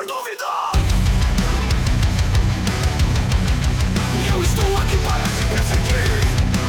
menor dúvida. Eu estou aqui para te perseguir.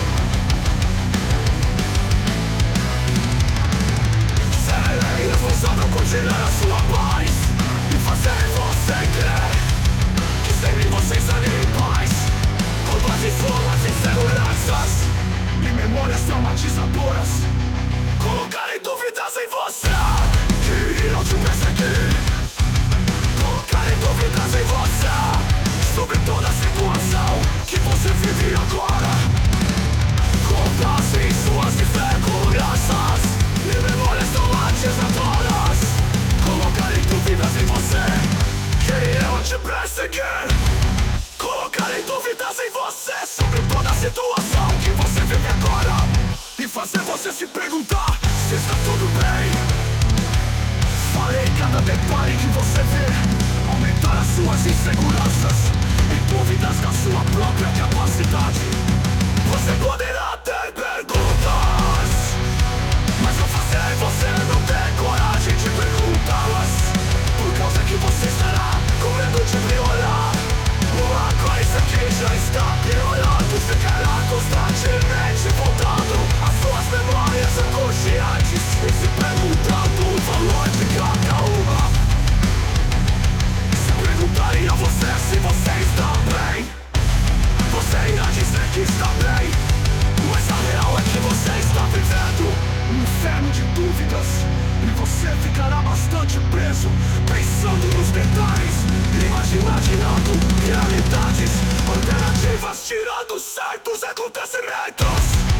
Serei responsável por tirar a sua paz e fazer você crer que sem mim você estaria em paz. Culpas e suas inseguranças e memórias traumatizadoras colocarem dúvidas em você que irão te perseguir. Colocarem dúvidas em você sobre toda a situação que você vive agora. Contassem suas inseguranças e memórias traumatizadoras colocarem dúvidas em você que irão te perseguir. Colocarem dúvidas em você sobre toda a situação que você vive agora e fazer você se perguntar se está tudo bem. Farei cada detalhe que você vê aumentar as suas inseguranças e dúvidas da sua própria capacidade. Você poderá ter perguntas, mas ao fazer você não tem coragem de perguntá-las, por causa que você estará com medo de violar uma coisa que já está piorando. Ficará constantemente voltando às suas memórias angustiantes e se perguntando o valor de cada uma. Se perguntarem a você se você está bem, você irá dizer que está bem, mas a real é que você está vivendo um inferno de dúvidas e você ficará bastante preso, pensando nos detalhes, imaginando realidades alternativas, tirando certos acontecimentos.